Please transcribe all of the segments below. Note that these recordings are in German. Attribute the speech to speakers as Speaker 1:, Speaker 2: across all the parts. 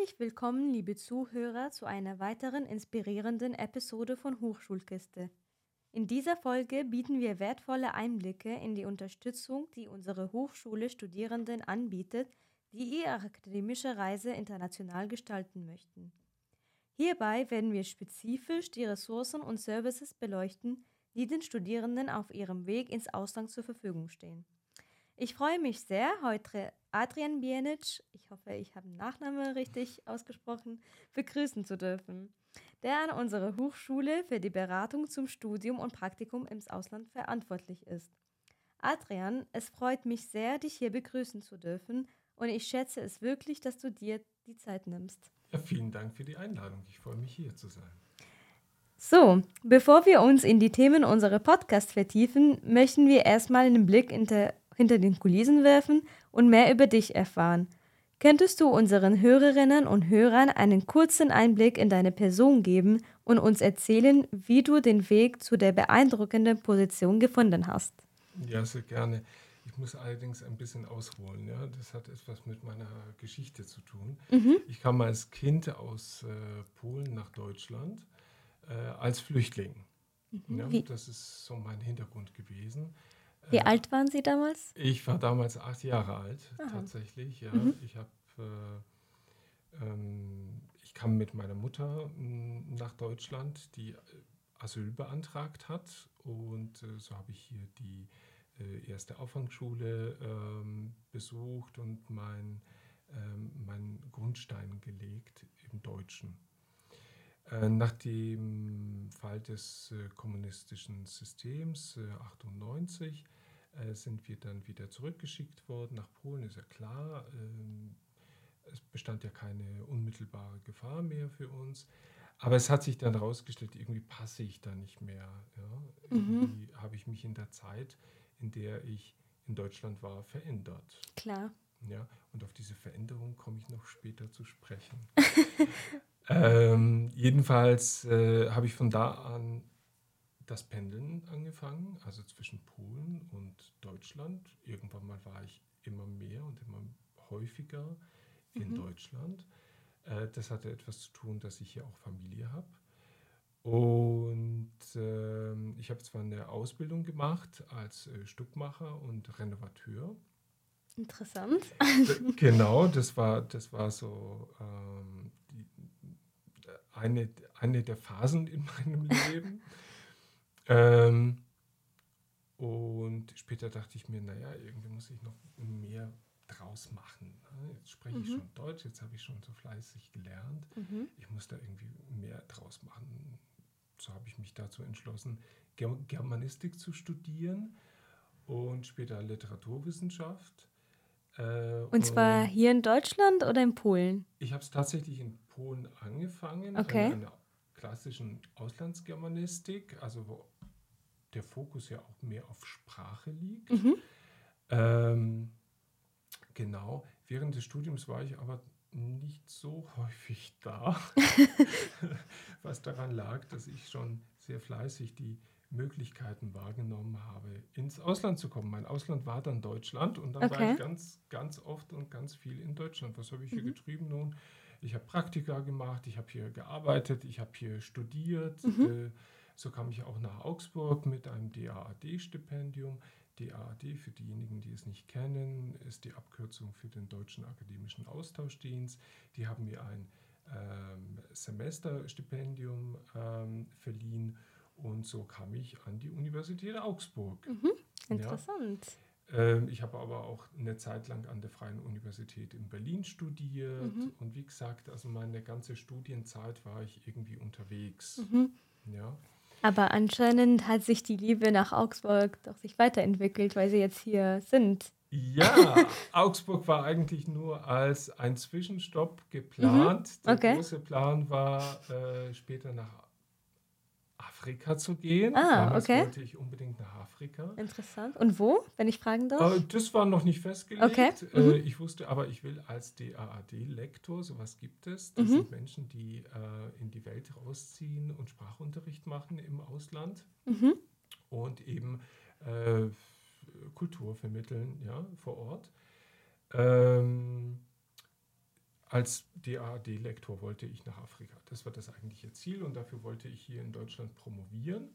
Speaker 1: Herzlich willkommen, liebe Zuhörer, zu einer weiteren inspirierenden Episode von Hochschulkiste. In dieser Folge bieten wir wertvolle Einblicke in die Unterstützung, die unsere Hochschule Studierenden anbietet, die ihre akademische Reise international gestalten möchten. Hierbei werden wir spezifisch die Ressourcen und Services beleuchten, die den Studierenden auf ihrem Weg ins Ausland zur Verfügung stehen. Ich freue mich sehr, heute Adrian Bijenic, ich hoffe, ich habe den Nachnamen richtig ausgesprochen, begrüßen zu dürfen, der an unserer Hochschule für die Beratung zum Studium und Praktikum im Ausland verantwortlich ist. Adrian, es freut mich sehr, dich hier begrüßen zu dürfen und ich schätze es wirklich, dass du dir die Zeit nimmst.
Speaker 2: Ja, vielen Dank für die Einladung. Ich freue mich, hier zu sein.
Speaker 1: So, bevor wir uns in die Themen unserer Podcasts vertiefen, möchten wir erstmal einen Blick hinter den Kulissen werfen und mehr über dich erfahren. Könntest du unseren Hörerinnen und Hörern einen kurzen Einblick in deine Person geben und uns erzählen, wie du den Weg zu der beeindruckenden Position gefunden hast?
Speaker 2: Ja, sehr gerne. Ich muss allerdings ein bisschen ausholen. Ja? Das hat etwas mit meiner Geschichte zu tun.
Speaker 1: Mhm.
Speaker 2: Ich kam als Kind aus Polen nach Deutschland als Flüchtling. Ja?
Speaker 1: Wie,
Speaker 2: Das ist so mein Hintergrund gewesen.
Speaker 1: wie
Speaker 2: Äh,
Speaker 1: alt waren Sie damals?
Speaker 2: Ich war damals 8 Jahre alt,
Speaker 1: Aha.
Speaker 2: tatsächlich. Ja.
Speaker 1: Mhm.
Speaker 2: Ich kam mit meiner Mutter nach Deutschland, die Asyl beantragt hat. Und so habe ich hier die erste Auffangschule besucht und meinen Grundstein gelegt im Deutschen. Nach dem Fall des kommunistischen Systems 98 sind wir dann wieder zurückgeschickt worden nach Polen, ist ja klar. Es bestand ja keine unmittelbare Gefahr mehr für uns. Aber es hat sich dann herausgestellt, irgendwie passe ich da nicht mehr. Ja? Irgendwie habe ich mich in der Zeit, in der ich in Deutschland war, verändert.
Speaker 1: Klar.
Speaker 2: Ja? Und auf diese Veränderung komme ich noch später zu sprechen. Jedenfalls habe ich von da an das Pendeln angefangen, also zwischen Polen und Deutschland. Irgendwann mal war ich immer mehr und immer häufiger in Deutschland. Das hatte etwas zu tun, dass ich hier auch Familie habe. Und ich habe zwar eine Ausbildung gemacht als Stuckmacher und Renovateur.
Speaker 1: Interessant.
Speaker 2: Genau, das war so eine der Phasen in meinem Leben. Und später dachte ich mir, naja, irgendwie muss ich noch mehr draus machen. Jetzt spreche ich schon Deutsch, jetzt habe ich schon so fleißig gelernt. Ich muss da irgendwie mehr draus machen. So habe ich mich dazu entschlossen, Germanistik zu studieren und später Literaturwissenschaft.
Speaker 1: Und zwar hier in Deutschland oder in Polen?
Speaker 2: Ich habe es tatsächlich in Polen angefangen,
Speaker 1: Okay.
Speaker 2: an einer klassischen Auslandsgermanistik, also wo der Fokus ja auch mehr auf Sprache liegt. Genau, während des Studiums war ich aber nicht so häufig da, was daran lag, dass ich schon sehr fleißig die Möglichkeiten wahrgenommen habe, ins Ausland zu kommen. Mein Ausland war dann Deutschland und dann war
Speaker 1: Okay.
Speaker 2: ich ganz oft und ganz viel in Deutschland. Was habe ich hier getrieben nun? Ich habe Praktika gemacht, ich habe hier gearbeitet, ich habe hier studiert. So kam ich auch nach Augsburg mit einem DAAD-Stipendium. DAAD, für diejenigen, die es nicht kennen, ist die Abkürzung für den Deutschen Akademischen Austauschdienst. Die haben mir ein Semesterstipendium verliehen und so kam ich an die Universität Augsburg.
Speaker 1: Interessant.
Speaker 2: Ja. Ich habe aber auch eine Zeit lang an der Freien Universität in Berlin studiert und wie gesagt, also meine ganze Studienzeit war ich irgendwie unterwegs. Ja.
Speaker 1: Aber anscheinend hat sich die Liebe nach Augsburg doch sich weiterentwickelt, weil Sie jetzt hier sind.
Speaker 2: Ja, Augsburg war eigentlich nur als ein Zwischenstopp geplant. Der
Speaker 1: Okay.
Speaker 2: große Plan war, später nach Afrika zu gehen.
Speaker 1: Ah,
Speaker 2: Damals
Speaker 1: okay.
Speaker 2: wollte ich unbedingt nach Afrika.
Speaker 1: Interessant. Und wo, wenn ich fragen darf?
Speaker 2: Das war noch nicht festgelegt.
Speaker 1: Okay.
Speaker 2: Ich wusste aber, ich will als DAAD-Lektor, sowas gibt es. Das sind Menschen, die in die Welt rausziehen und Sprachunterricht machen im Ausland und eben Kultur vermitteln, ja, vor Ort. als DAAD-Lektor wollte ich nach Afrika. Das war das eigentliche Ziel und dafür wollte ich hier in Deutschland promovieren.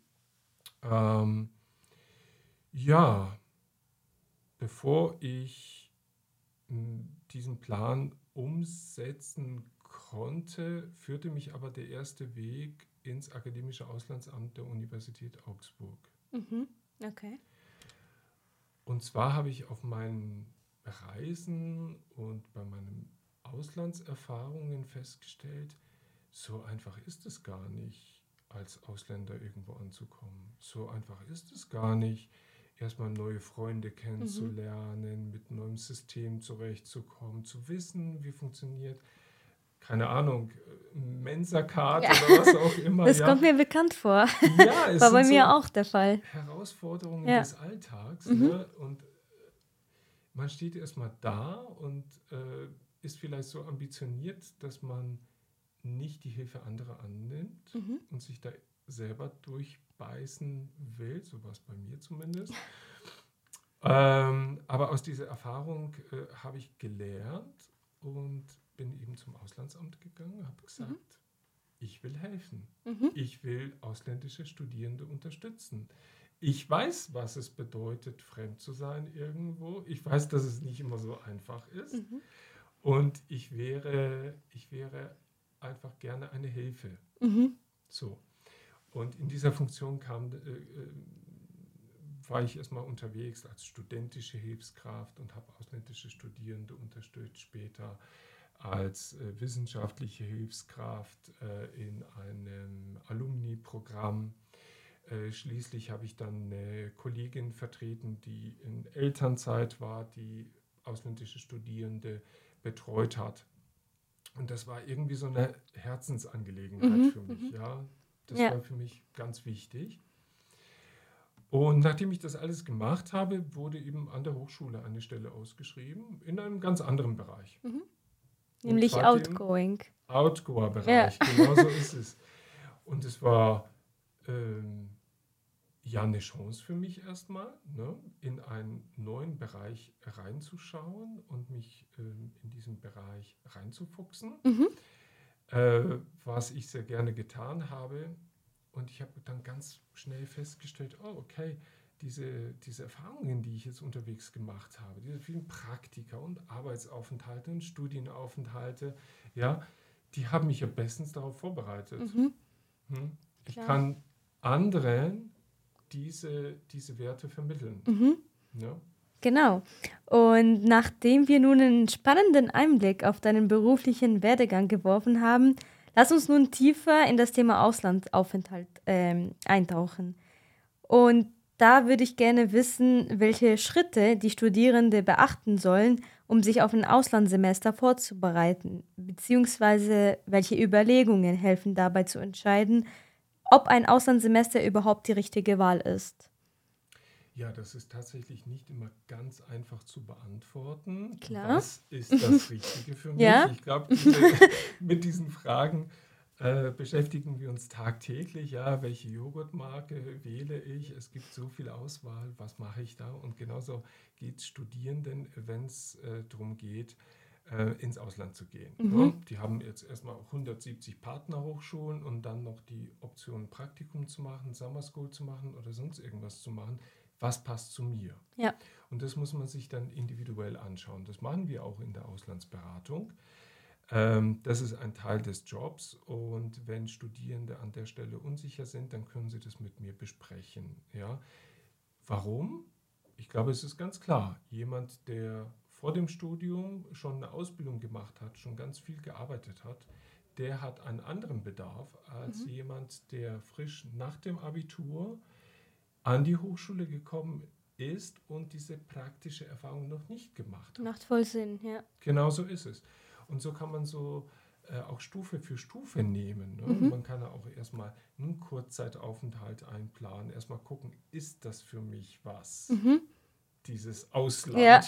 Speaker 2: Ja, bevor ich diesen Plan umsetzen konnte, führte mich aber der erste Weg ins akademische Auslandsamt der Universität Augsburg.
Speaker 1: Okay.
Speaker 2: Und zwar habe ich auf meinen Reisen und bei meinen Auslandserfahrungen festgestellt, so einfach ist es gar nicht, als Ausländer irgendwo anzukommen. So einfach ist es gar nicht, erstmal neue Freunde kennenzulernen, mit neuem System zurechtzukommen, zu wissen, wie funktioniert, keine Ahnung, Mensa-Card oder was auch immer.
Speaker 1: Das kommt mir bekannt vor.
Speaker 2: Ja, es
Speaker 1: war bei
Speaker 2: sind
Speaker 1: mir
Speaker 2: so
Speaker 1: auch der Fall.
Speaker 2: Herausforderungen des Alltags. Ne? Und man steht erstmal da und ist vielleicht so ambitioniert, dass man nicht die Hilfe anderer annimmt und sich da selber durchbeißen will, so war es bei mir zumindest. Aber aus dieser Erfahrung habe ich gelernt und bin eben zum Auslandsamt gegangen, habe gesagt, ich will helfen. Ich will ausländische Studierende unterstützen. Ich weiß, was es bedeutet, fremd zu sein irgendwo. Ich weiß, dass es nicht immer so einfach ist. Und ich wäre einfach gerne eine Hilfe. So. Und in dieser Funktion war ich erstmal unterwegs als studentische Hilfskraft und habe ausländische Studierende unterstützt, später als wissenschaftliche Hilfskraft in einem Alumni-Programm. Schließlich habe ich dann eine Kollegin vertreten, die in Elternzeit war, die ausländische Studierende betreut hat. Und das war irgendwie so eine Herzensangelegenheit für mich. Ja? Das war für mich ganz wichtig. Und nachdem ich das alles gemacht habe, wurde eben an der Hochschule eine Stelle ausgeschrieben, in einem ganz anderen Bereich.
Speaker 1: Nämlich Outgoing.
Speaker 2: Outgoer-Bereich, genau so ist es. Und es war eine Chance für mich erstmal, ne, in einen neuen Bereich reinzuschauen und mich in diesen Bereich reinzufuchsen, was ich sehr gerne getan habe. Und ich habe dann ganz schnell festgestellt, okay, diese Erfahrungen, die ich jetzt unterwegs gemacht habe, diese vielen Praktika und Arbeitsaufenthalte und Studienaufenthalte, ja, die haben mich ja bestens darauf vorbereitet. Ich kann anderen diese Werte vermitteln. Ja?
Speaker 1: Genau. Und nachdem wir nun einen spannenden Einblick auf deinen beruflichen Werdegang geworfen haben, lass uns nun tiefer in das Thema Auslandsaufenthalt eintauchen. Und da würde ich gerne wissen, welche Schritte die Studierende beachten sollen, um sich auf ein Auslandssemester vorzubereiten, beziehungsweise welche Überlegungen helfen dabei zu entscheiden, ob ein Auslandssemester überhaupt die richtige Wahl ist.
Speaker 2: Ja, das ist tatsächlich nicht immer ganz einfach zu beantworten.
Speaker 1: Klar.
Speaker 2: Was ist das Richtige für mich?
Speaker 1: Ja.
Speaker 2: Ich glaube, mit diesen Fragen beschäftigen wir uns tagtäglich. Ja, welche Joghurtmarke wähle ich? Es gibt so viel Auswahl. Was mache ich da? Und genauso geht es Studierenden, wenn es darum geht, ins Ausland zu gehen. Ja, die haben jetzt erstmal 170 Partnerhochschulen und dann noch die Option, Praktikum zu machen, Summer School zu machen oder sonst irgendwas zu machen. Was passt zu mir?
Speaker 1: Ja.
Speaker 2: Und das muss man sich dann individuell anschauen. Das machen wir auch in der Auslandsberatung. Das ist ein Teil des Jobs und wenn Studierende an der Stelle unsicher sind, dann können sie das mit mir besprechen. Ja? Warum? Ich glaube, es ist ganz klar. Jemand, der vor dem Studium schon eine Ausbildung gemacht hat, schon ganz viel gearbeitet hat, der hat einen anderen Bedarf als jemand, der frisch nach dem Abitur an die Hochschule gekommen ist und diese praktische Erfahrung noch nicht gemacht hat.
Speaker 1: Macht voll Sinn, ja.
Speaker 2: Genau so ist es. Und so kann man so auch Stufe für Stufe nehmen. Ne? Man kann auch erstmal einen Kurzzeitaufenthalt einplanen, erstmal gucken, ist das für mich was? Dieses Ausland. Ja.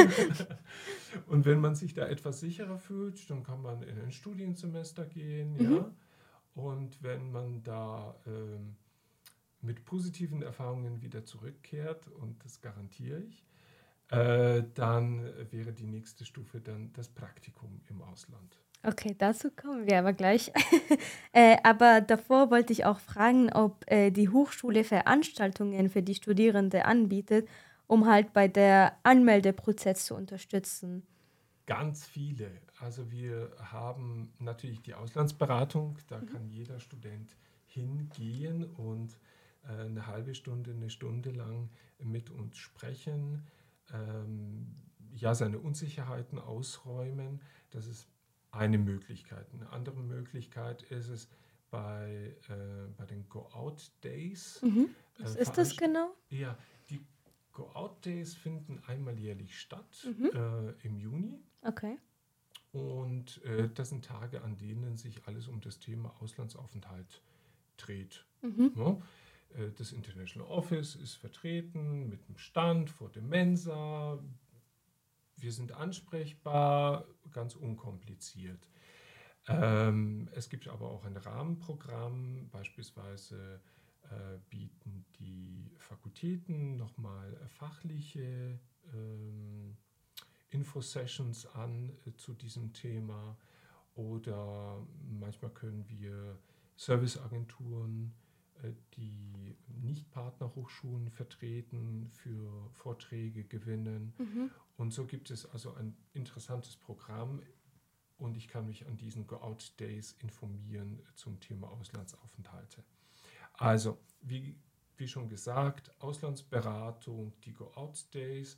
Speaker 2: Und wenn man sich da etwas sicherer fühlt, dann kann man in ein Studiensemester gehen. Ja? Und wenn man da mit positiven Erfahrungen wieder zurückkehrt, und das garantiere ich, dann wäre die nächste Stufe dann das Praktikum im Ausland.
Speaker 1: Okay, dazu kommen wir aber gleich. Aber davor wollte ich auch fragen, ob die Hochschule Veranstaltungen für die Studierende anbietet, um halt bei der Anmeldeprozess zu unterstützen.
Speaker 2: Ganz viele. Also wir haben natürlich die Auslandsberatung, da
Speaker 1: Mhm.
Speaker 2: kann jeder Student hingehen und eine halbe Stunde, eine Stunde lang mit uns sprechen, ja, seine Unsicherheiten ausräumen. Das ist eine Möglichkeit. Eine andere Möglichkeit ist es bei den Go-Out-Days.
Speaker 1: Mhm. Was ist das
Speaker 2: Veranst
Speaker 1: genau?
Speaker 2: ja, die Go-Out-Days finden einmal jährlich statt,
Speaker 1: Mhm.
Speaker 2: im Juni.
Speaker 1: Okay.
Speaker 2: Und das sind Tage, an denen sich alles um das Thema Auslandsaufenthalt dreht.
Speaker 1: Mhm.
Speaker 2: Ja? Das International Office ist vertreten mit einem Stand vor der Mensa. Wir sind ansprechbar, ganz unkompliziert. Es gibt aber auch ein Rahmenprogramm, beispielsweise bieten die Fakultäten nochmal fachliche Infosessions an zu diesem Thema oder manchmal können wir Serviceagenturen, die nicht Partnerhochschulen vertreten, für Vorträge gewinnen.
Speaker 1: Mhm.
Speaker 2: Und so gibt es also ein interessantes Programm und ich kann mich an diesen Go-Out-Days informieren zum Thema Auslandsaufenthalte. Also, wie schon gesagt, Auslandsberatung, die Go-Out-Days,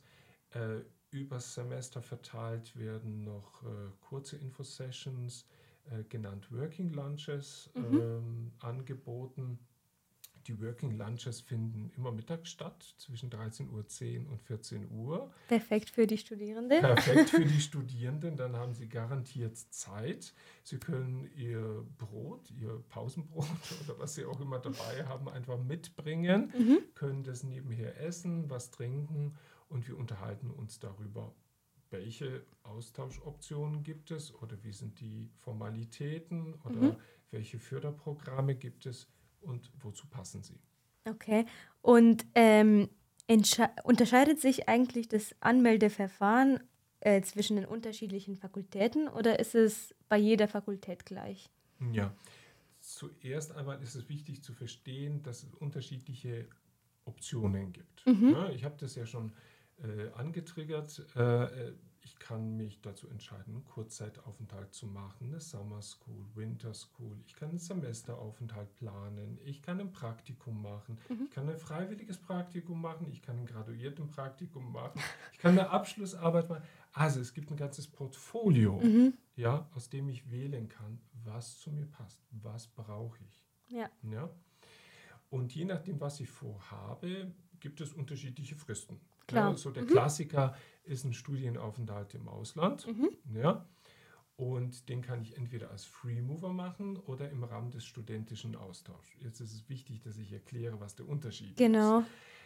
Speaker 2: übers Semester verteilt werden noch kurze Infosessions, genannt Working Lunches,
Speaker 1: Mhm.
Speaker 2: angeboten. Die Working Lunches finden immer mittags statt, zwischen 13:10 Uhr und 14 Uhr.
Speaker 1: Perfekt für die Studierenden.
Speaker 2: Perfekt für die Studierenden, dann haben sie garantiert Zeit. Sie können ihr Brot, ihr Pausenbrot oder was sie auch immer dabei haben, einfach mitbringen,
Speaker 1: Mhm.
Speaker 2: können das nebenher essen, was trinken und wir unterhalten uns darüber, welche Austauschoptionen gibt es oder wie sind die Formalitäten
Speaker 1: Mhm.
Speaker 2: oder welche Förderprogramme gibt es und wozu passen sie.
Speaker 1: Okay. Und unterscheidet sich eigentlich das Anmeldeverfahren zwischen den unterschiedlichen Fakultäten oder ist es bei jeder Fakultät gleich?
Speaker 2: Ja, zuerst einmal ist es wichtig zu verstehen, dass es unterschiedliche Optionen gibt.
Speaker 1: Mhm.
Speaker 2: Ja, ich habe das ja schon angetriggert. Ich kann mich dazu entscheiden, einen Kurzzeitaufenthalt zu machen, eine Summer School, Winter School. Ich kann einen Semesteraufenthalt planen. Ich kann ein Praktikum machen.
Speaker 1: Mhm.
Speaker 2: Ich kann ein freiwilliges Praktikum machen. Ich kann ein Graduiertenpraktikum machen. Ich kann eine Abschlussarbeit machen. Also es gibt ein ganzes Portfolio,
Speaker 1: Mhm.
Speaker 2: ja, aus dem ich wählen kann, was zu mir passt. Was brauche ich?
Speaker 1: Ja.
Speaker 2: Ja? Und je nachdem, was ich vorhabe, gibt es unterschiedliche Fristen.
Speaker 1: Klar.
Speaker 2: Ja, so der
Speaker 1: Mhm.
Speaker 2: Klassiker ist ein Studienaufenthalt im Ausland.
Speaker 1: Mhm.
Speaker 2: Ja, und den kann ich entweder als Freemover machen oder im Rahmen des studentischen Austauschs. Jetzt ist es wichtig, dass ich erkläre, was der Unterschied ist.
Speaker 1: Genau.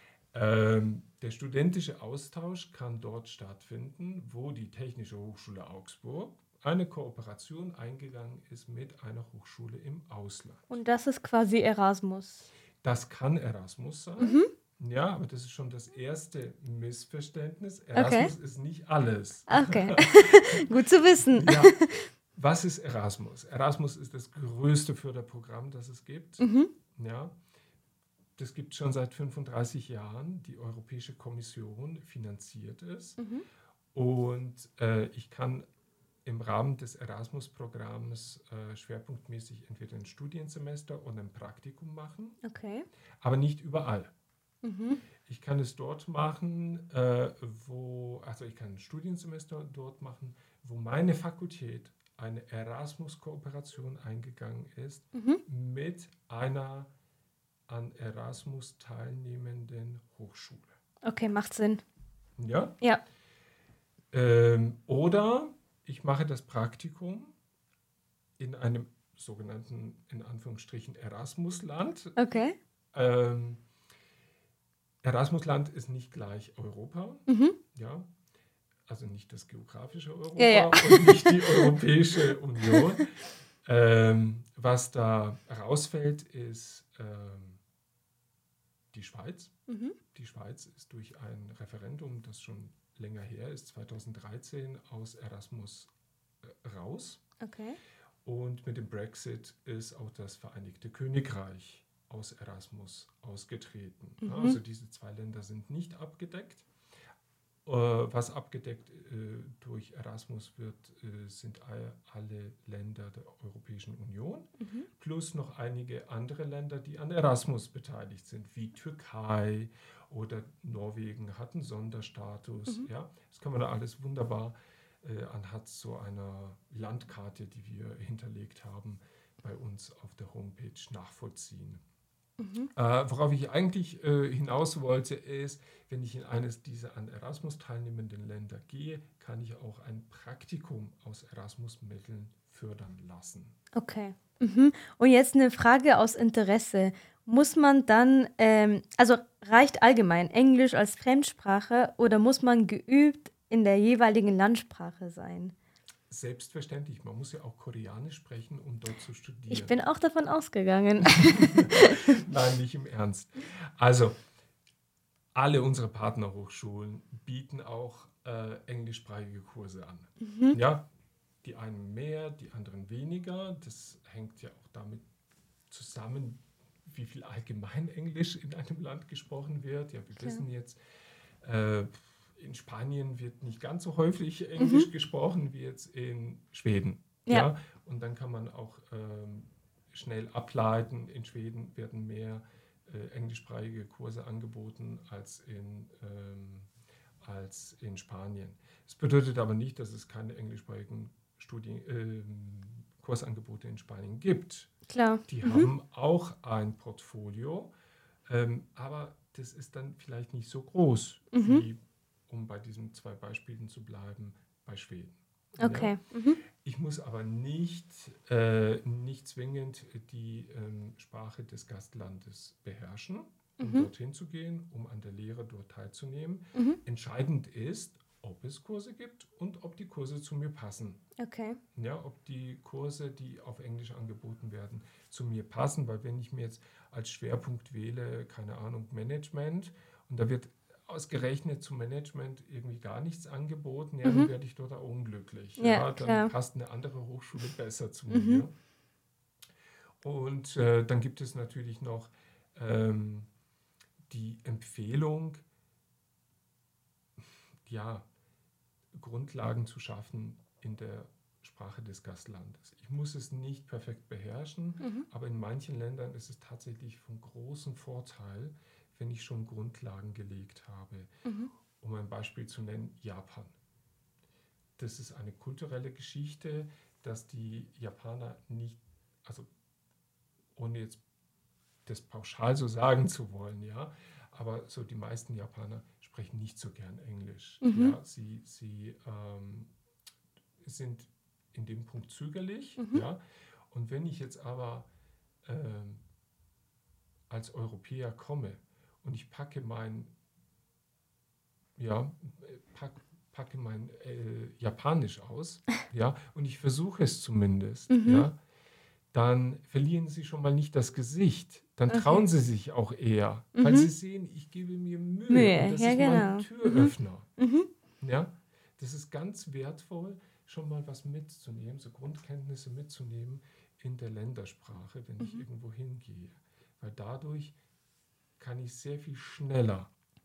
Speaker 2: Der studentische Austausch kann dort stattfinden, wo die Technische Hochschule Augsburg eine Kooperation eingegangen ist mit einer Hochschule im Ausland.
Speaker 1: Und das ist quasi Erasmus.
Speaker 2: Das kann Erasmus sein.
Speaker 1: Mhm.
Speaker 2: Ja, aber das ist schon das erste Missverständnis.
Speaker 1: Okay.
Speaker 2: Erasmus ist nicht alles.
Speaker 1: Okay. Gut zu wissen.
Speaker 2: Ja, was ist Erasmus? Erasmus ist das größte Förderprogramm, das es gibt.
Speaker 1: Mhm.
Speaker 2: Ja, das gibt es schon seit 35 Jahren. Die Europäische Kommission finanziert es.
Speaker 1: Mhm.
Speaker 2: Und ich kann im Rahmen des Erasmus-Programms schwerpunktmäßig entweder ein Studiensemester oder ein Praktikum machen,
Speaker 1: Okay.
Speaker 2: aber nicht überall.
Speaker 1: Mhm.
Speaker 2: Ich kann es dort machen, also ich kann ein Studiensemester dort machen, wo meine Fakultät eine Erasmus-Kooperation eingegangen ist
Speaker 1: Mhm.
Speaker 2: mit einer an Erasmus teilnehmenden Hochschule.
Speaker 1: Okay, macht Sinn.
Speaker 2: Ja?
Speaker 1: Ja.
Speaker 2: Oder ich mache das Praktikum in einem sogenannten, in Anführungsstrichen, Erasmusland.
Speaker 1: Okay.
Speaker 2: Erasmusland ist nicht gleich Europa,
Speaker 1: Mhm.
Speaker 2: ja, also nicht das geografische Europa
Speaker 1: Ja, ja.
Speaker 2: und nicht die Europäische Union. Was da rausfällt, ist die Schweiz.
Speaker 1: Mhm.
Speaker 2: Die Schweiz ist durch ein Referendum, das schon länger her, ist 2013 aus Erasmus raus.
Speaker 1: Okay.
Speaker 2: Und mit dem Brexit ist auch das Vereinigte Königreich aus Erasmus ausgetreten. Also diese 2 Länder sind nicht abgedeckt. Was abgedeckt durch Erasmus wird, sind alle Länder der Europäischen Union, plus noch einige andere Länder, die an Erasmus beteiligt sind, wie Türkei oder Norwegen hat einen Sonderstatus. Ja? Das kann man da alles wunderbar anhand so einer Landkarte, die wir hinterlegt haben, bei uns auf der Homepage nachvollziehen. Worauf ich eigentlich hinaus wollte, ist, wenn ich in eines dieser an Erasmus teilnehmenden Länder gehe, kann ich auch ein Praktikum aus Erasmus-Mitteln fördern lassen.
Speaker 1: Okay. Und jetzt eine Frage aus Interesse. Muss man dann, also reicht allgemein Englisch als Fremdsprache oder muss man geübt in der jeweiligen Landsprache sein?
Speaker 2: Selbstverständlich, man muss ja auch Koreanisch sprechen, um dort zu studieren.
Speaker 1: Ich bin auch davon ausgegangen.
Speaker 2: Nein, nicht im Ernst. Also, alle unsere Partnerhochschulen bieten auch englischsprachige Kurse an. Ja, die einen mehr, die anderen weniger. Das hängt ja auch damit zusammen, wie viel allgemein Englisch in einem Land gesprochen wird. Ja, wir wissen jetzt, in Spanien wird nicht ganz so häufig Englisch gesprochen wie jetzt in Schweden. Ja. Und dann kann man auch schnell ableiten, in Schweden werden mehr englischsprachige Kurse angeboten als in Spanien. Das bedeutet aber nicht, dass es keine englischsprachigen Kursangebote in Spanien gibt.
Speaker 1: Klar.
Speaker 2: Die haben auch ein Portfolio, aber das ist dann vielleicht nicht so groß, wie, um bei diesen 2 Beispielen zu bleiben, bei Schweden.
Speaker 1: Okay.
Speaker 2: Ja? Ich muss aber nicht zwingend die Sprache des Gastlandes beherrschen, um dorthin zu gehen, um an der Lehre dort teilzunehmen. Entscheidend ist, ob es Kurse gibt und ob die Kurse zu mir passen.
Speaker 1: Okay.
Speaker 2: Ja, ob die Kurse, die auf Englisch angeboten werden, zu mir passen, weil wenn ich mir jetzt als Schwerpunkt wähle, keine Ahnung, Management, und da wird ausgerechnet zum Management irgendwie gar nichts angeboten, ja, dann werde ich dort auch unglücklich.
Speaker 1: Ja,
Speaker 2: dann
Speaker 1: klar.
Speaker 2: passt eine andere Hochschule besser zu mir. Und dann gibt es natürlich noch die Empfehlung, ja, Grundlagen zu schaffen in der Sprache des Gastlandes. Ich muss es nicht perfekt beherrschen, aber in manchen Ländern ist es tatsächlich von großem Vorteil, wenn ich schon Grundlagen gelegt habe. Um ein Beispiel zu nennen, Japan. Das ist eine kulturelle Geschichte, dass die Japaner nicht, also ohne jetzt das pauschal so sagen zu wollen, ja, aber so die meisten Japaner sprechen nicht so gern Englisch. Ja, sie sind in dem Punkt zögerlich. Ja, und wenn ich jetzt aber als Europäer komme und ich packe mein Japanisch aus, ja, und ich versuche es zumindest, ja, dann verlieren sie schon mal nicht das Gesicht. Dann trauen sie sich auch eher, weil sie sehen, ich gebe mir Mühe. Und das ist mein Türöffner. Ja, das ist ganz wertvoll, schon mal was mitzunehmen, so Grundkenntnisse mitzunehmen in der Ländersprache, wenn ich irgendwo hingehe. Weil dadurch kann ich sehr viel schneller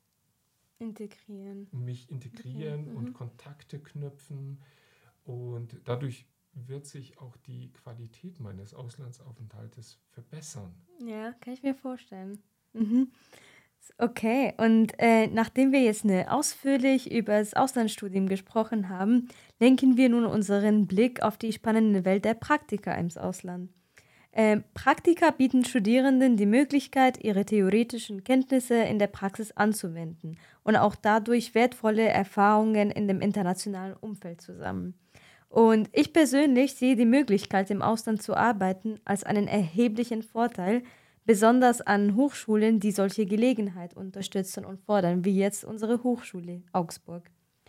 Speaker 2: mich integrieren und Kontakte knüpfen. Und dadurch wird sich auch die Qualität meines Auslandsaufenthaltes verbessern.
Speaker 1: Ja, kann ich mir vorstellen. Okay, und nachdem wir jetzt ausführlich über das Auslandsstudium gesprochen haben, lenken wir nun unseren Blick auf die spannende Welt der Praktika im Ausland. Praktika bieten Studierenden die Möglichkeit, ihre theoretischen Kenntnisse in der Praxis anzuwenden und auch dadurch wertvolle Erfahrungen in dem internationalen Umfeld zu sammeln. Und ich persönlich sehe die Möglichkeit, im Ausland zu arbeiten, als einen erheblichen Vorteil, besonders an Hochschulen, die solche Gelegenheit unterstützen und fordern, wie jetzt unsere Hochschule Augsburg.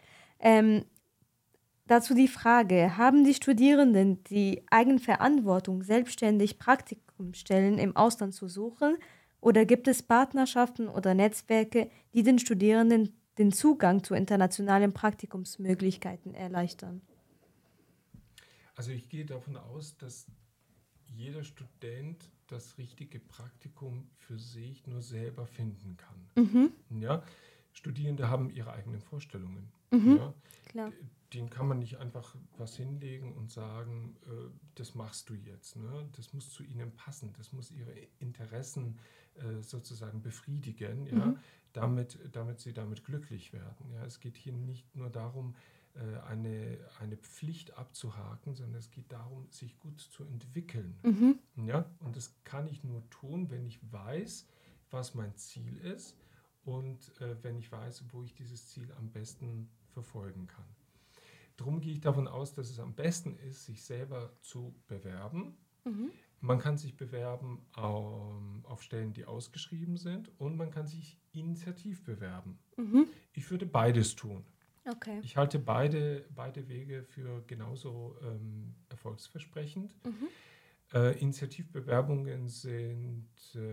Speaker 1: Dazu die Frage, haben die Studierenden die Eigenverantwortung, selbstständig Praktikumsstellen im Ausland zu suchen, oder gibt es Partnerschaften oder Netzwerke, die den Studierenden den Zugang zu internationalen Praktikumsmöglichkeiten erleichtern?
Speaker 2: Also ich gehe davon aus, dass jeder Student das richtige Praktikum für sich nur selber finden kann.
Speaker 1: Mhm.
Speaker 2: Ja? Studierende haben ihre eigenen Vorstellungen.
Speaker 1: Mhm.
Speaker 2: Ja?
Speaker 1: Klar.
Speaker 2: Denen kann man nicht einfach was hinlegen und sagen, das machst du jetzt. Ne? Das muss zu ihnen passen, das muss ihre Interessen sozusagen befriedigen, ja? damit sie damit glücklich werden. Ja? Es geht hier nicht nur darum, eine Pflicht abzuhaken, sondern es geht darum, sich gut zu entwickeln.
Speaker 1: Mhm.
Speaker 2: Ja? Und das kann ich nur tun, wenn ich weiß, was mein Ziel ist und wenn ich weiß, wo ich dieses Ziel am besten verfolgen kann. Darum gehe ich davon aus, dass es am besten ist, sich selber zu bewerben.
Speaker 1: Mhm.
Speaker 2: Man kann sich bewerben auf Stellen, die ausgeschrieben sind, und man kann sich initiativ bewerben.
Speaker 1: Mhm.
Speaker 2: Ich würde beides tun.
Speaker 1: Okay.
Speaker 2: Ich halte beide Wege für genauso erfolgsversprechend. Initiativbewerbungen sind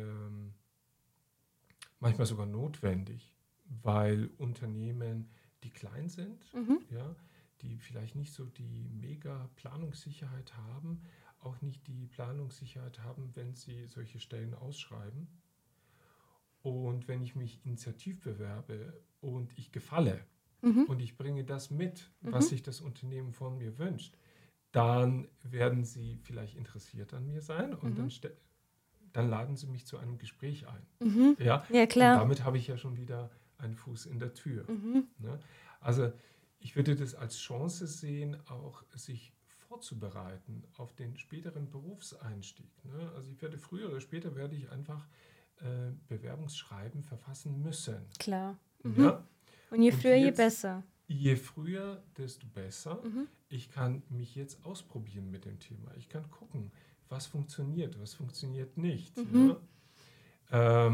Speaker 2: manchmal sogar notwendig, weil Unternehmen, die klein sind, ja, die vielleicht nicht so die mega Planungssicherheit haben, auch nicht die Planungssicherheit haben, wenn sie solche Stellen ausschreiben. Und wenn ich mich initiativ bewerbe und ich gefalle und ich bringe das mit, was sich das Unternehmen von mir wünscht, dann werden sie vielleicht interessiert an mir sein und dann laden sie mich zu einem Gespräch ein. Ja?
Speaker 1: Ja, klar.
Speaker 2: Und damit habe ich ja schon wieder einen Fuß in der Tür. Ne? Also ich würde das als Chance sehen, auch sich vorzubereiten auf den späteren Berufseinstieg. Ne? Also ich werde früher oder später werde ich einfach Bewerbungsschreiben verfassen müssen.
Speaker 1: Klar.
Speaker 2: Ja?
Speaker 1: Und je
Speaker 2: Und
Speaker 1: früher, je
Speaker 2: jetzt-
Speaker 1: besser.
Speaker 2: Je früher, desto besser. Ich kann mich jetzt ausprobieren mit dem Thema. Ich kann gucken, was funktioniert nicht. Ja?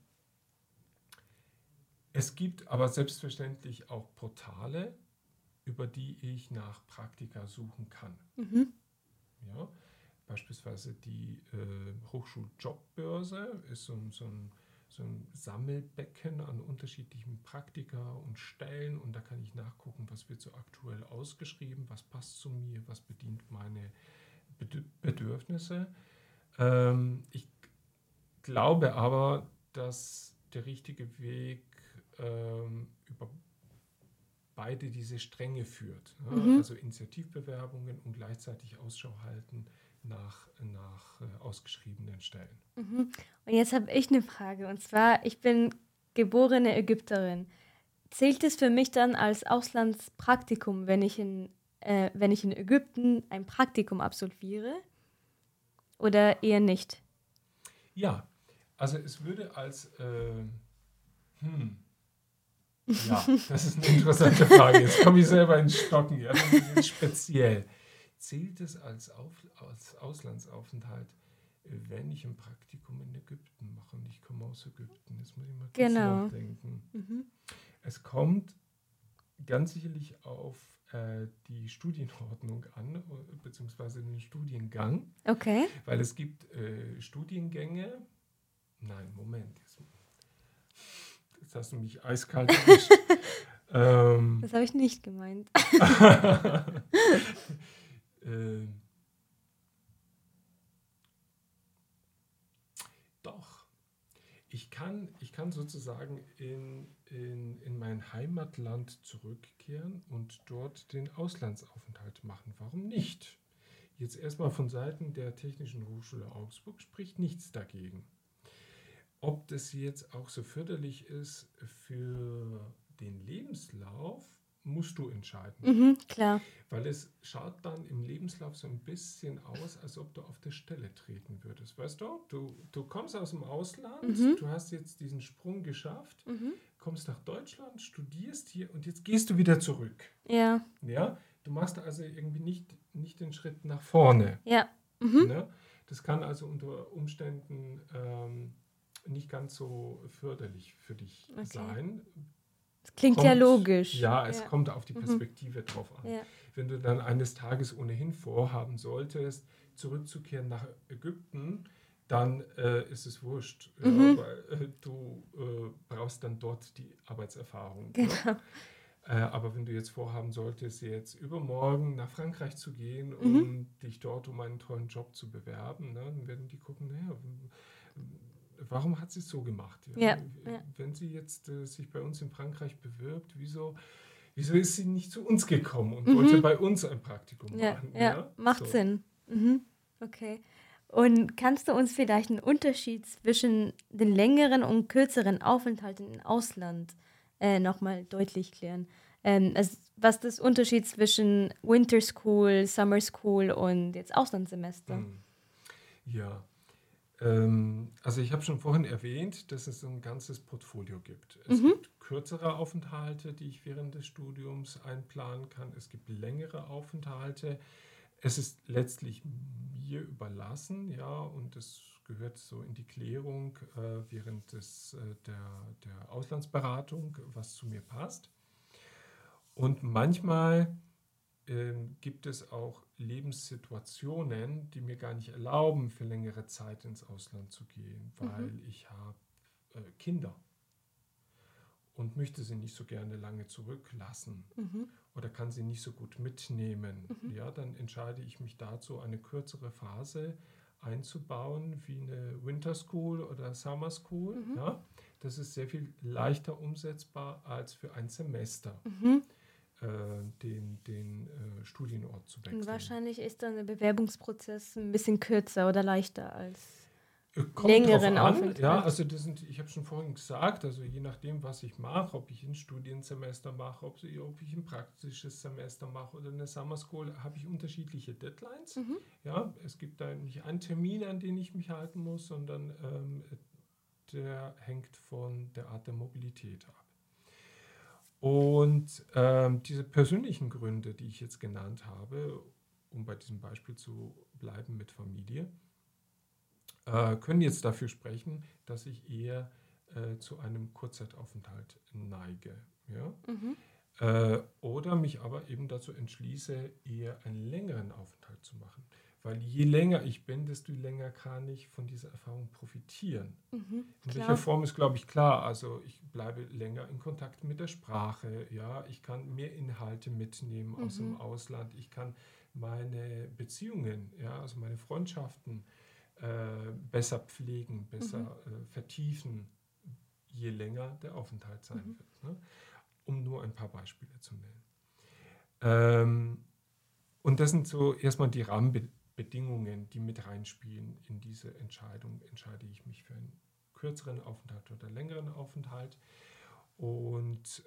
Speaker 2: Es gibt aber selbstverständlich auch Portale, über die ich nach Praktika suchen kann. Ja? Beispielsweise die Hochschuljobbörse ist so ein Sammelbecken an unterschiedlichen Praktika und Stellen, und da kann ich nachgucken, was wird so aktuell ausgeschrieben, was passt zu mir, was bedient meine Bedürfnisse. Ich glaube aber, dass der richtige Weg über beide diese Stränge führt. Ja? Also Initiativbewerbungen und gleichzeitig Ausschau halten nach ausgeschriebenen Stellen.
Speaker 1: Und jetzt habe ich eine Frage, und zwar, ich bin geborene Ägypterin. Zählt es für mich dann als Auslandspraktikum, wenn ich in Ägypten ein Praktikum absolviere? Oder eher nicht?
Speaker 2: Ja, also es würde als ja, das ist eine interessante Frage. Jetzt komme ich selber ins Stocken. Ja, das ist speziell. Zählt es als Auslandsaufenthalt, wenn ich ein Praktikum in Ägypten mache? Und ich komme aus Ägypten. Jetzt muss ich mal kurz nachdenken. Es kommt ganz sicherlich auf die Studienordnung an, beziehungsweise den Studiengang.
Speaker 1: Okay.
Speaker 2: Weil es gibt Studiengänge. Nein, Moment. Jetzt hast du mich eiskalt erwischt.
Speaker 1: Das habe ich nicht gemeint.
Speaker 2: Doch. Ich kann sozusagen in mein Heimatland zurückkehren und dort den Auslandsaufenthalt machen. Warum nicht? Jetzt erstmal von Seiten der Technischen Hochschule Augsburg spricht nichts dagegen. Ob das jetzt auch so förderlich ist für den Lebenslauf, musst du entscheiden.
Speaker 1: Klar.
Speaker 2: Weil es schaut dann im Lebenslauf so ein bisschen aus, als ob du auf der Stelle treten würdest. Weißt du, du kommst aus dem Ausland, du hast jetzt diesen Sprung geschafft, kommst nach Deutschland, studierst hier und jetzt gehst du wieder zurück.
Speaker 1: Ja.
Speaker 2: Ja? Du machst also irgendwie nicht den Schritt nach vorne.
Speaker 1: Ja.
Speaker 2: Ne? Das kann also unter Umständen nicht ganz so förderlich für dich sein.
Speaker 1: Das klingt ja logisch.
Speaker 2: Ja, es kommt auf die Perspektive drauf an.
Speaker 1: Ja.
Speaker 2: Wenn du dann eines Tages ohnehin vorhaben solltest, zurückzukehren nach Ägypten, dann ist es wurscht, ja,
Speaker 1: Mhm.
Speaker 2: weil du brauchst dann dort die Arbeitserfahrung. Ne?
Speaker 1: Genau.
Speaker 2: Aber wenn du jetzt vorhaben solltest, jetzt übermorgen nach Frankreich zu gehen
Speaker 1: Mhm.
Speaker 2: und dich dort um einen tollen Job zu bewerben, ne, dann werden die gucken, naja, warum hat sie es so gemacht? Ja?
Speaker 1: Ja, ja.
Speaker 2: Wenn sie jetzt sich bei uns in Frankreich bewirbt, wieso ist sie nicht zu uns gekommen und wollte
Speaker 1: Mhm.
Speaker 2: bei uns ein Praktikum
Speaker 1: Ja,
Speaker 2: machen?
Speaker 1: ja,
Speaker 2: Ja,
Speaker 1: macht
Speaker 2: so.
Speaker 1: Sinn. Mhm. Okay. Und kannst du uns vielleicht einen Unterschied zwischen den längeren und kürzeren Aufenthalten im Ausland nochmal deutlich klären? Was ist der Unterschied zwischen Winter School, Summer School und jetzt Auslandssemester?
Speaker 2: Hm. Ja, also ich habe schon vorhin erwähnt, dass es ein ganzes Portfolio gibt. Es
Speaker 1: Mhm.
Speaker 2: gibt kürzere Aufenthalte, die ich während des Studiums einplanen kann. Es gibt längere Aufenthalte. Es ist letztlich mir überlassen, ja, und es gehört so in die Klärung während der Auslandsberatung, was zu mir passt. Und manchmal gibt es auch Lebenssituationen, die mir gar nicht erlauben, für längere Zeit ins Ausland zu gehen,
Speaker 1: Mhm.
Speaker 2: weil ich habe Kinder und möchte sie nicht so gerne lange zurücklassen
Speaker 1: Mhm.
Speaker 2: oder kann sie nicht so gut mitnehmen.
Speaker 1: Mhm.
Speaker 2: Ja, dann entscheide ich mich dazu, eine kürzere Phase einzubauen, wie eine Winter School oder Summer School.
Speaker 1: Mhm.
Speaker 2: Ja, das ist sehr viel leichter umsetzbar als für ein Semester
Speaker 1: Mhm.
Speaker 2: den Studienort zu
Speaker 1: Und
Speaker 2: wechseln.
Speaker 1: wahrscheinlich ist dann der Bewerbungsprozess ein bisschen kürzer oder leichter als
Speaker 2: Kommt drauf
Speaker 1: längeren
Speaker 2: an, ja,
Speaker 1: Aufenthalt.
Speaker 2: also ich habe schon vorhin gesagt, also je nachdem, was ich mache, ob ich ein Studiensemester mache, ob ich ein praktisches Semester mache oder eine Summer School, habe ich unterschiedliche Deadlines.
Speaker 1: Mhm.
Speaker 2: Ja, es gibt da nicht einen Termin, an den ich mich halten muss, sondern der hängt von der Art der Mobilität ab. Und diese persönlichen Gründe, die ich jetzt genannt habe, um bei diesem Beispiel zu bleiben mit Familie, können jetzt dafür sprechen, dass ich eher zu einem Kurzzeitaufenthalt neige. Ja?
Speaker 1: Mhm.
Speaker 2: Oder mich aber eben dazu entschließe, eher einen längeren Aufenthalt zu machen. Weil je länger ich bin, desto länger kann ich von dieser Erfahrung profitieren.
Speaker 1: Mhm.
Speaker 2: In welcher
Speaker 1: Klar.
Speaker 2: Form ist, glaube ich, klar. Also ich bleibe länger in Kontakt mit der Sprache. Ja? Ich kann mehr Inhalte mitnehmen aus dem
Speaker 1: Mhm.
Speaker 2: Ausland. Ich kann meine Beziehungen, ja, also meine Freundschaften besser pflegen,
Speaker 1: Mhm.
Speaker 2: besser vertiefen, je länger der Aufenthalt sein
Speaker 1: Mhm.
Speaker 2: wird. Ne? Um nur ein paar Beispiele zu nennen. Und das sind so erstmal die Rahmenbedingungen, die mit reinspielen in diese Entscheidung. Entscheide ich mich für einen kürzeren Aufenthalt oder längeren Aufenthalt? Und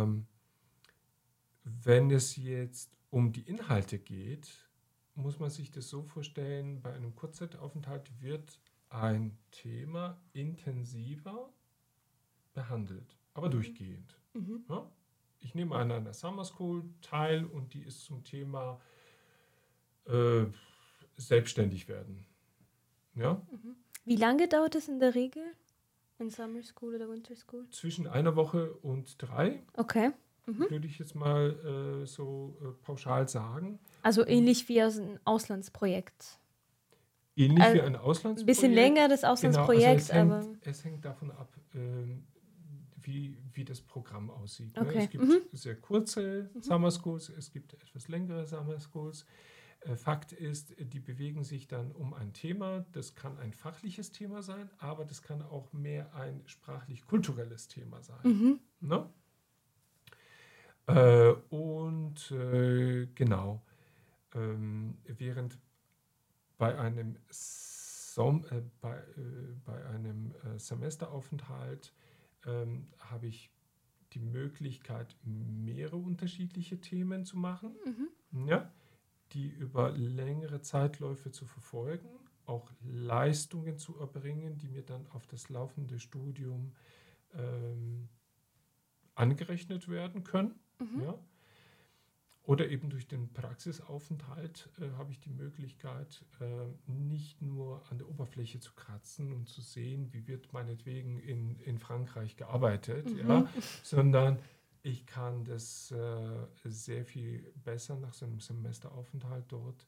Speaker 2: wenn es jetzt um die Inhalte geht, muss man sich das so vorstellen, bei einem Kurzzeitaufenthalt wird ein Thema intensiver behandelt, aber
Speaker 1: Mhm.
Speaker 2: durchgehend.
Speaker 1: Mhm.
Speaker 2: Ja? Ich nehme an einer Summer School teil und die ist zum Thema äh, selbstständig werden. Ja?
Speaker 1: Mhm. Wie lange dauert es in der Regel in Summer School oder Winter School?
Speaker 2: Zwischen einer Woche und 3,
Speaker 1: Okay. Mhm.
Speaker 2: würde ich jetzt mal so pauschal sagen.
Speaker 1: Also
Speaker 2: Und
Speaker 1: ähnlich wie aus einem Auslandsprojekt.
Speaker 2: ähnlich wie ein
Speaker 1: Ein bisschen
Speaker 2: Auslandsprojekt.
Speaker 1: länger das
Speaker 2: Genau, also
Speaker 1: Auslandsprojekt, aber
Speaker 2: es hängt davon ab, wie das Programm aussieht. Ne?
Speaker 1: okay.
Speaker 2: Es gibt
Speaker 1: Mhm.
Speaker 2: sehr kurze
Speaker 1: Mhm.
Speaker 2: Summer Schools, es gibt etwas längere Summer Schools. Fakt ist, die bewegen sich dann um ein Thema. Das kann ein fachliches Thema sein, aber das kann auch mehr ein sprachlich-kulturelles Thema sein.
Speaker 1: Mhm.
Speaker 2: Ne? Genau, während bei einem, bei einem Semesteraufenthalt habe ich die Möglichkeit, mehrere unterschiedliche Themen zu machen,
Speaker 1: Mhm.
Speaker 2: ja, die über längere Zeitläufe zu verfolgen, auch Leistungen zu erbringen, die mir dann auf das laufende Studium ähm, angerechnet werden können.
Speaker 1: Mhm.
Speaker 2: Ja. Oder eben durch den Praxisaufenthalt habe ich die Möglichkeit, nicht nur an der Oberfläche zu kratzen und zu sehen, wie wird meinetwegen in Frankreich gearbeitet, ja,
Speaker 1: Mhm.
Speaker 2: sondern ich kann das sehr viel besser nach so einem Semesteraufenthalt dort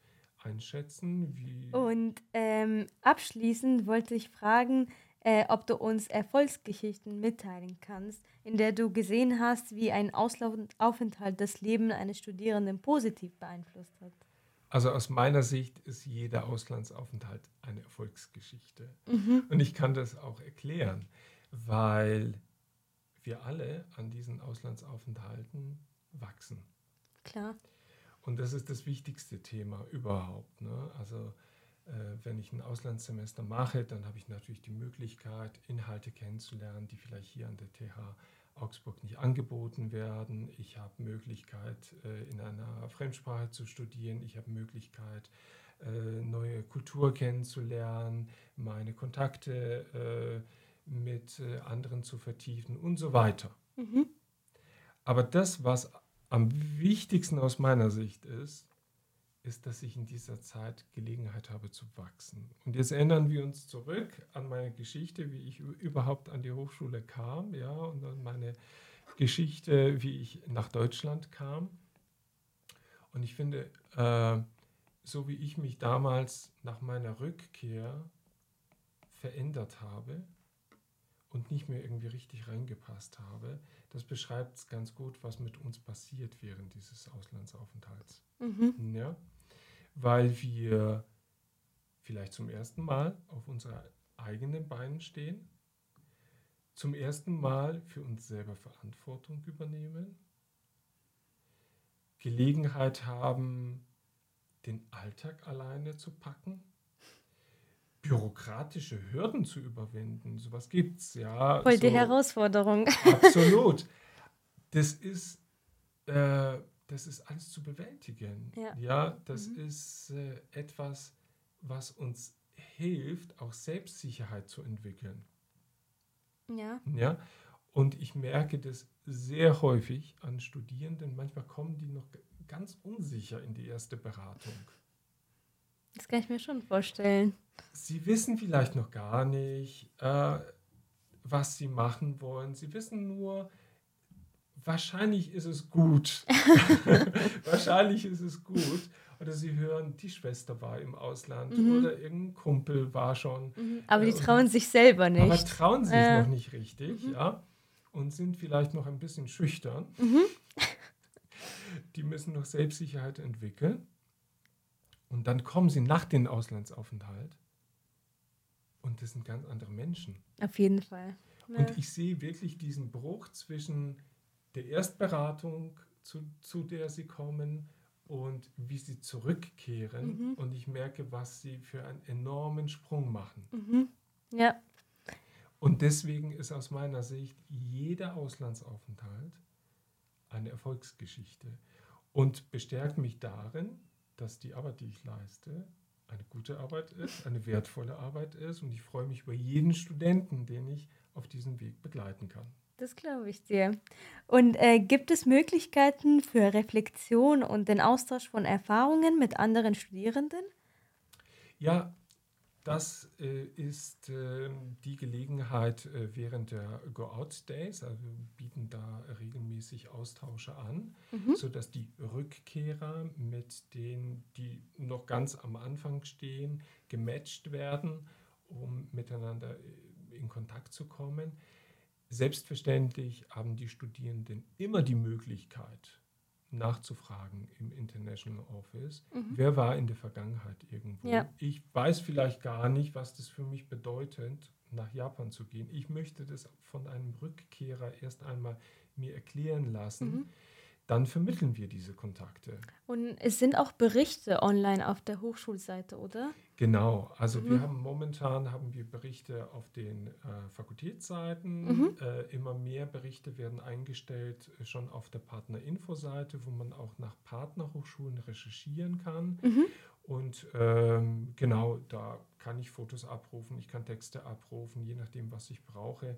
Speaker 2: einschätzen, wie.
Speaker 1: Und abschließend wollte ich fragen, ob du uns Erfolgsgeschichten mitteilen kannst, in der du gesehen hast, wie ein Auslandsaufenthalt das Leben eines Studierenden positiv beeinflusst hat.
Speaker 2: Also aus meiner Sicht ist jeder Auslandsaufenthalt eine Erfolgsgeschichte.
Speaker 1: Mhm,
Speaker 2: Und ich kann das auch erklären, weil wir alle an diesen Auslandsaufenthalten wachsen.
Speaker 1: klar.
Speaker 2: Und das ist das wichtigste Thema überhaupt. Ne? Also wenn ich ein Auslandssemester mache, dann habe ich natürlich die Möglichkeit, Inhalte kennenzulernen, die vielleicht hier an der TH Augsburg nicht angeboten werden. Ich habe Möglichkeit, in einer Fremdsprache zu studieren. Ich habe Möglichkeit, neue Kultur kennenzulernen, meine Kontakte mit anderen zu vertiefen und so weiter.
Speaker 1: Mhm.
Speaker 2: Aber das, was am wichtigsten aus meiner Sicht ist, dass ich in dieser Zeit Gelegenheit habe zu wachsen. Und jetzt erinnern wir uns zurück an meine Geschichte, wie ich überhaupt an die Hochschule kam, ja, und an meine Geschichte, wie ich nach Deutschland kam. Und ich finde, so wie ich mich damals nach meiner Rückkehr verändert habe und nicht mehr irgendwie richtig reingepasst habe, das beschreibt es ganz gut, was mit uns passiert während dieses Auslandsaufenthalts.
Speaker 1: Mhm.
Speaker 2: Ja? Weil wir vielleicht zum ersten Mal auf unseren eigenen Beinen stehen, zum ersten Mal für uns selber Verantwortung übernehmen, Gelegenheit haben, den Alltag alleine zu packen, bürokratische Hürden zu überwinden. Sowas gibt es, ja.
Speaker 1: Voll die
Speaker 2: So,
Speaker 1: Herausforderung.
Speaker 2: absolut. Das ist, das ist alles zu bewältigen.
Speaker 1: Ja.
Speaker 2: Ja, das
Speaker 1: Mhm.
Speaker 2: ist etwas, was uns hilft, auch Selbstsicherheit zu entwickeln.
Speaker 1: Ja.
Speaker 2: Ja? Und ich merke das sehr häufig an Studierenden. Manchmal kommen die noch ganz unsicher in die erste Beratung.
Speaker 1: Das kann ich mir schon vorstellen.
Speaker 2: Sie wissen vielleicht noch gar nicht, was sie machen wollen. Sie wissen nur, wahrscheinlich ist es gut. Wahrscheinlich ist es gut. Oder sie hören, die Schwester war im Ausland
Speaker 1: Mhm.
Speaker 2: oder irgendein Kumpel war schon.
Speaker 1: Mhm. Aber die
Speaker 2: Und
Speaker 1: trauen sich selber
Speaker 2: aber
Speaker 1: nicht.
Speaker 2: trauen sich noch nicht richtig,
Speaker 1: Mhm.
Speaker 2: ja. Und sind vielleicht noch ein bisschen schüchtern.
Speaker 1: Mhm.
Speaker 2: Die müssen noch Selbstsicherheit entwickeln. Und dann kommen sie nach dem Auslandsaufenthalt. Und das sind ganz andere Menschen.
Speaker 1: Auf jeden Fall. Ja.
Speaker 2: Und ich sehe wirklich diesen Bruch zwischen der Erstberatung, zu der sie kommen, und wie sie zurückkehren.
Speaker 1: Mhm.
Speaker 2: Und ich merke, was sie für einen enormen Sprung machen.
Speaker 1: Mhm. Ja.
Speaker 2: Und deswegen ist aus meiner Sicht jeder Auslandsaufenthalt eine Erfolgsgeschichte und bestärkt mich darin, dass die Arbeit, die ich leiste, eine gute Arbeit ist, eine wertvolle Arbeit ist, und ich freue mich über jeden Studenten, den ich auf diesem Weg begleiten kann.
Speaker 1: Das glaube ich dir. Und gibt es Möglichkeiten für Reflexion und den Austausch von Erfahrungen mit anderen Studierenden?
Speaker 2: Ja, das ist die Gelegenheit während der Go-Out-Days. Also wir bieten da regelmäßig Austausche an,
Speaker 1: Mhm.
Speaker 2: sodass die Rückkehrer mit denen, die noch ganz am Anfang stehen, gematcht werden, um miteinander in Kontakt zu kommen. Selbstverständlich haben die Studierenden immer die Möglichkeit, nachzufragen im International Office.
Speaker 1: Mhm.
Speaker 2: Wer war in der Vergangenheit irgendwo?
Speaker 1: Ja.
Speaker 2: Ich weiß vielleicht gar nicht, was das für mich bedeutet, nach Japan zu gehen. Ich möchte das von einem Rückkehrer erst einmal mir erklären lassen.
Speaker 1: Mhm.
Speaker 2: Dann vermitteln wir diese Kontakte.
Speaker 1: Und es sind auch Berichte online auf der Hochschulseite, oder?
Speaker 2: Genau, also
Speaker 1: Mhm.
Speaker 2: wir haben momentan Berichte auf den Fakultätsseiten.
Speaker 1: Mhm.
Speaker 2: Immer mehr Berichte werden eingestellt, schon auf der Partnerinfo-Seite, wo man auch nach Partnerhochschulen recherchieren kann.
Speaker 1: Mhm.
Speaker 2: Und genau, da kann ich Fotos abrufen, ich kann Texte abrufen, je nachdem, was ich brauche.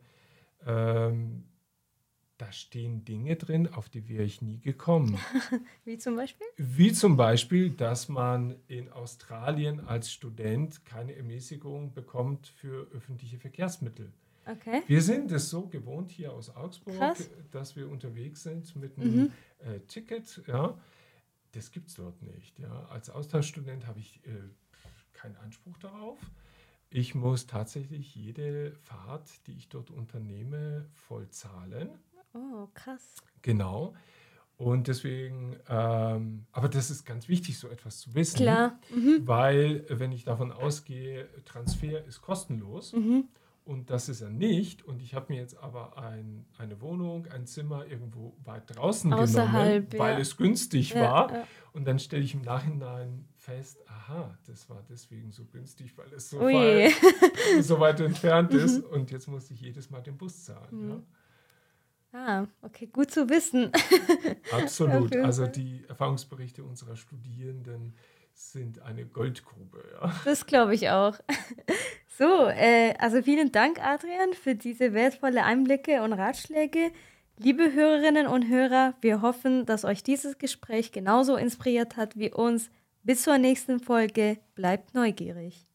Speaker 2: Da stehen Dinge drin, auf die wäre ich nie gekommen.
Speaker 1: Wie zum Beispiel?
Speaker 2: Wie zum Beispiel, dass man in Australien als Student keine Ermäßigung bekommt für öffentliche Verkehrsmittel.
Speaker 1: Okay.
Speaker 2: Wir sind es so gewohnt hier aus Augsburg,
Speaker 1: Krass.
Speaker 2: dass wir unterwegs sind mit einem Ticket. Ja. das gibt es dort nicht. Ja. Als Austauschstudent habe ich keinen Anspruch darauf. Ich muss tatsächlich jede Fahrt, die ich dort unternehme, voll zahlen.
Speaker 1: Oh, krass.
Speaker 2: Genau. Und deswegen, aber das ist ganz wichtig, so etwas zu wissen,
Speaker 1: Klar.
Speaker 2: weil wenn ich davon ausgehe, Transfer ist kostenlos und das ist er nicht und ich habe mir jetzt aber eine Wohnung, ein Zimmer irgendwo weit draußen
Speaker 1: Außerhalb,
Speaker 2: genommen, weil
Speaker 1: ja.
Speaker 2: es günstig
Speaker 1: Ja,
Speaker 2: war
Speaker 1: ja.
Speaker 2: und dann stelle ich im Nachhinein fest, aha, das war deswegen so günstig, weil es so,
Speaker 1: Ui.
Speaker 2: so weit entfernt ist und jetzt muss ich jedes Mal den Bus zahlen. Ja.
Speaker 1: Ah, okay, gut zu wissen. Auf
Speaker 2: Absolut.
Speaker 1: jeden
Speaker 2: Also
Speaker 1: Fall.
Speaker 2: die Erfahrungsberichte unserer Studierenden sind eine Goldgrube. Ja.
Speaker 1: Das glaube ich auch. So, also vielen Dank, Adrian, für diese wertvolle Einblicke und Ratschläge. Liebe Hörerinnen und Hörer, wir hoffen, dass euch dieses Gespräch genauso inspiriert hat wie uns. Bis zur nächsten Folge. Bleibt neugierig.